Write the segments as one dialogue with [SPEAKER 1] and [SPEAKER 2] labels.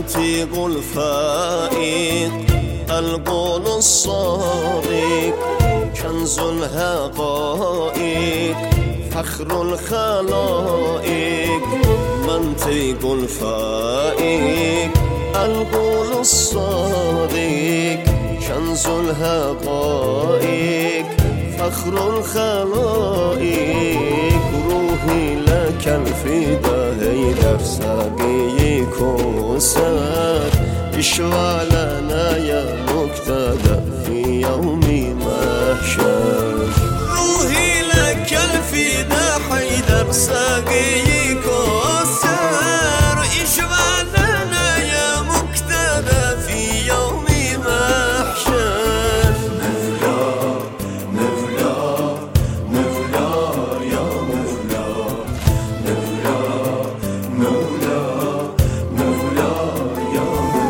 [SPEAKER 1] منطق الفائق القول الصادق كنز الحقائق فخر الخلائق منطق الفائق القول الصادق كنز الحقائق فخر الخلائق روحي لك الفداء در ساقي كوثر اشفع لنا يا مقتدى في يوم محشر روحي لك الفداء حيدر ساقي كوثر اشفع لنا يا مقتدى في يوم محشر مولا مولا يا مولا مولا مولا يا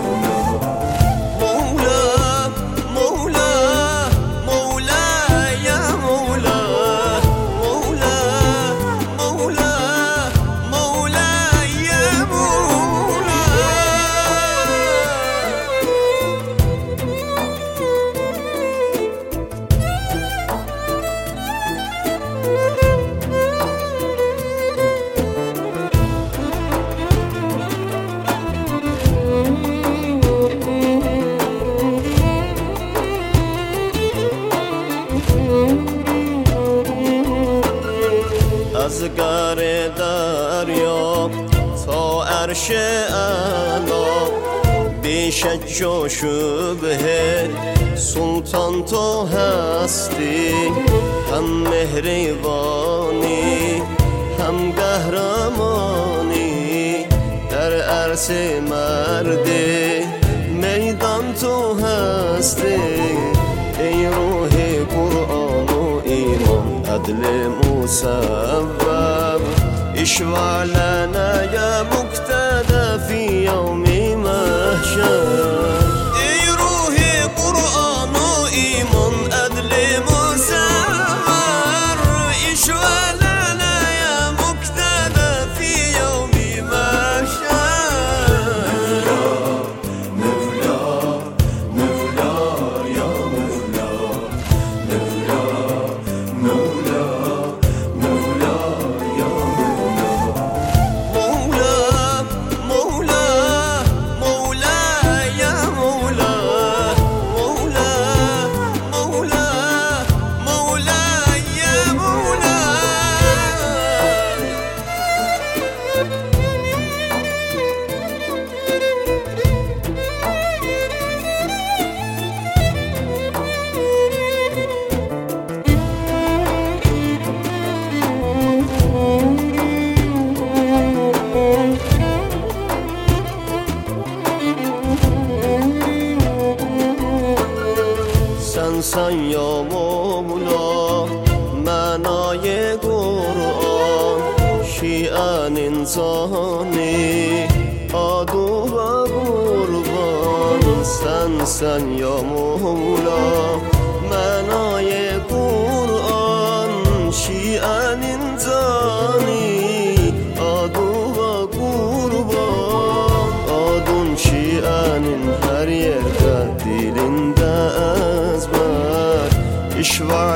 [SPEAKER 1] مولا مولا مولا يا مولا مولا مولا مولا يا مولا از گر دریا تا عرش اعلا بی شک و شبهه سلطان تو هستی هم مهربانی هم قهرمانی در عرص مرد میدان تو هستی ای روح قرآن و ایمان عدل مصوب اشفع لنا يا مقتدى في يوم محشر ای روح قرآن و ایمان عدل مصور اشفع لنا يا مقتدى في يوم محشر مولا مولا يا مولا مولا مولا يا مولا مولا مولا يا مولا مولا مولا مولا يا مولا سنسان یا مولا معنای قرآن شیعن انسانی عدو و قربان سنسان یا مولا معنای قرآن شیعن انسانی عدو و قربان adun şianin her yerde dilinde ezber işvar